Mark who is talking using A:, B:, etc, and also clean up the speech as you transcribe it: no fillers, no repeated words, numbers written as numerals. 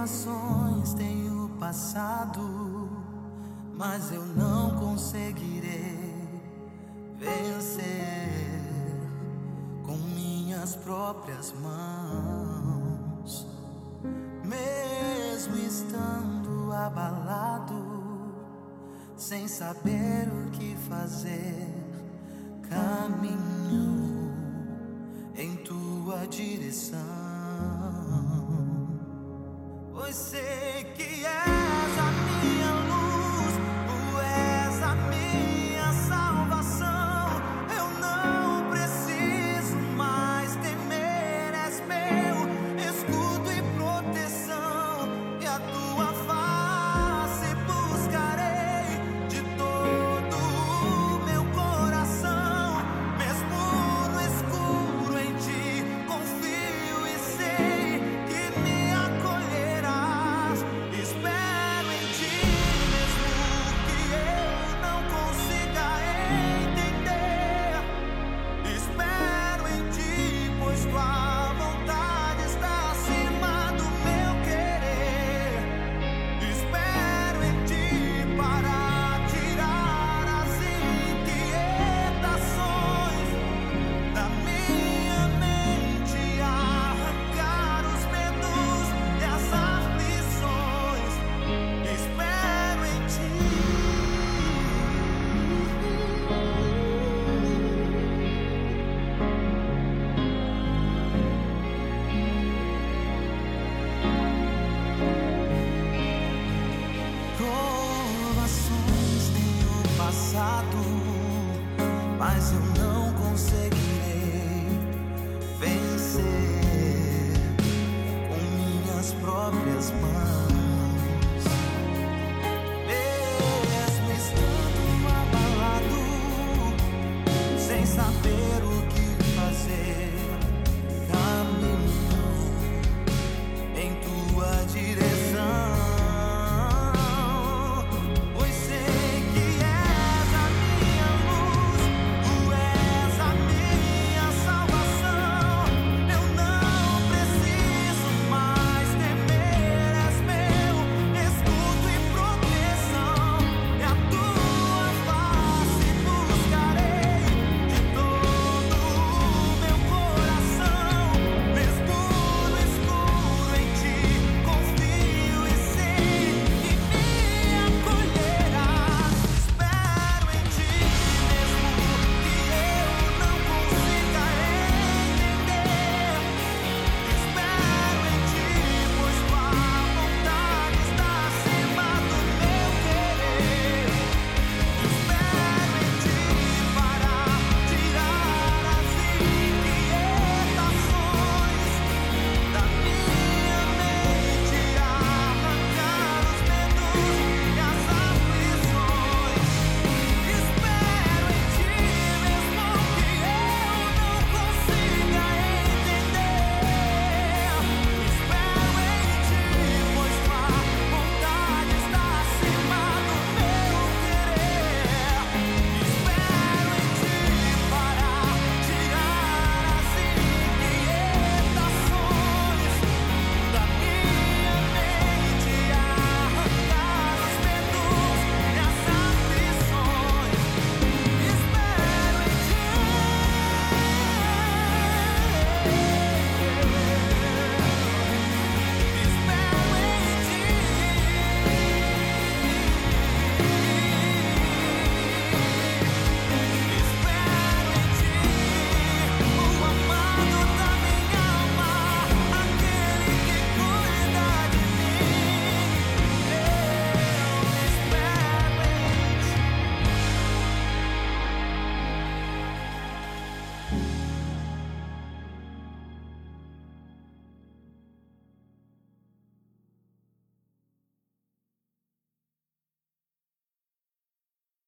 A: Provações tenho passado, mas eu não conseguirei vencer com minhas próprias mãos. Mesmo estando abalado, sem saber o que fazer, caminho em tua direção. Pois sei que és a minha luz, tu és a minha salvação. Eu não preciso mais temer, és meu escudo e proteção. E a tua face buscarei de todo o meu coração. Mesmo no escuro em ti confio e sei que me acolherás. Espero em ti, mesmo que eu não consiga entender. Espero em ti, pois tua vontade está acima do meu querer. Espero em ti para tirar as inquietações da minha mente, arrancar os medos e as aflições. Espero em ti. Provações tenho passado, mas eu não conseguirei vencer com minhas próprias mãos. Mesmo estando abalado, sem saber o que fazer, caminho em tua direção. Pois sei que és a minha luz, tu és a minha salvação. Eu não preciso mais temer, és meu escudo e proteção. E a tua face buscarei de todo o meu coração. Mesmo no escuro em ti confio e sei que me acolherás. Espero em ti, mesmo que eu não consiga entender. Espero em ti, pois tua vontade está acima do meu querer. Espero em ti para tirar as inquietações da minha mente, arrancar os medos e as aflições. Espero em ti, mesmo que eu não consiga entender. Espero em ti, pois tua vontade está acima do meu querer. Espero em ti para tirar as inquietações da minha mente, arrancar os medos e as aflições. Espero em ti. Espero em ti, o amado da minha alma, aquele que cuida de mim. Eu espero em ti.